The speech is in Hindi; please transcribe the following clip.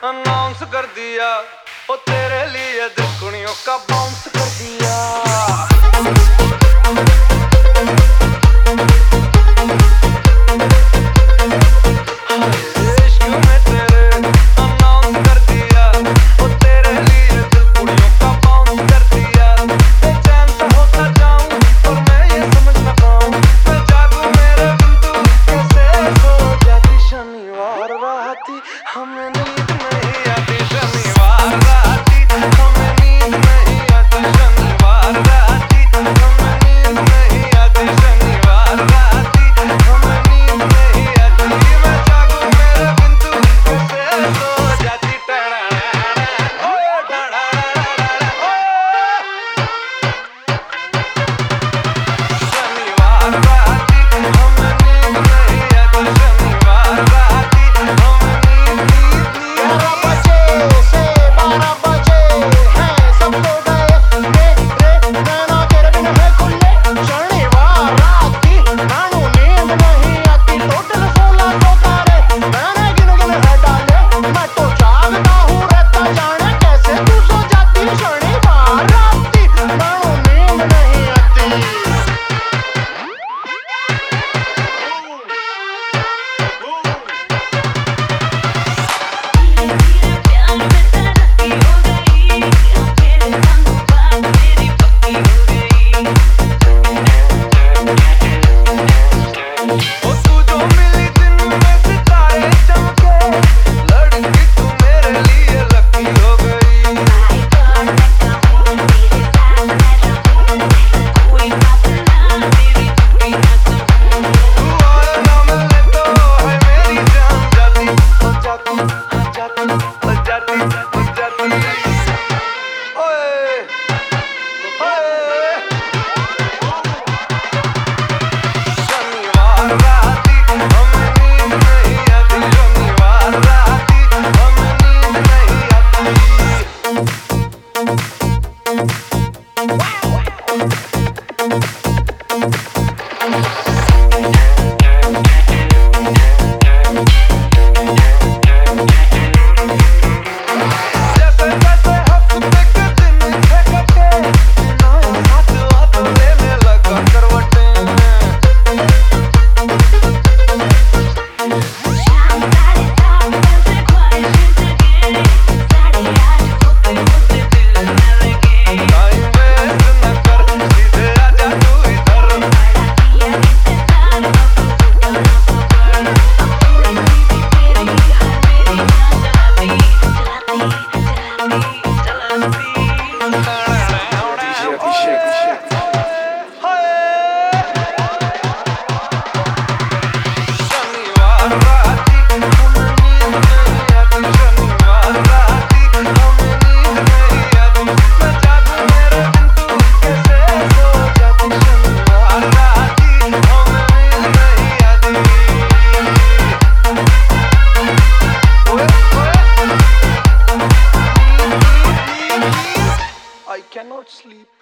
अनाउंस कर दिया, ओ तेरे लिए दुनियों का बाउंस कर दिया। हमें नींद नहीं आती शनिवार राती, हमें नींद नहीं आती शनिवार राती, हमें नींद नहीं आती शनिवार राती, हमें नींद नहीं आती। मैं जागूं मेरे बिन तू कैसे सो जाती। शनिवार राती हमें नींद नहीं आती शनिवार राती, हमें I cannot sleep.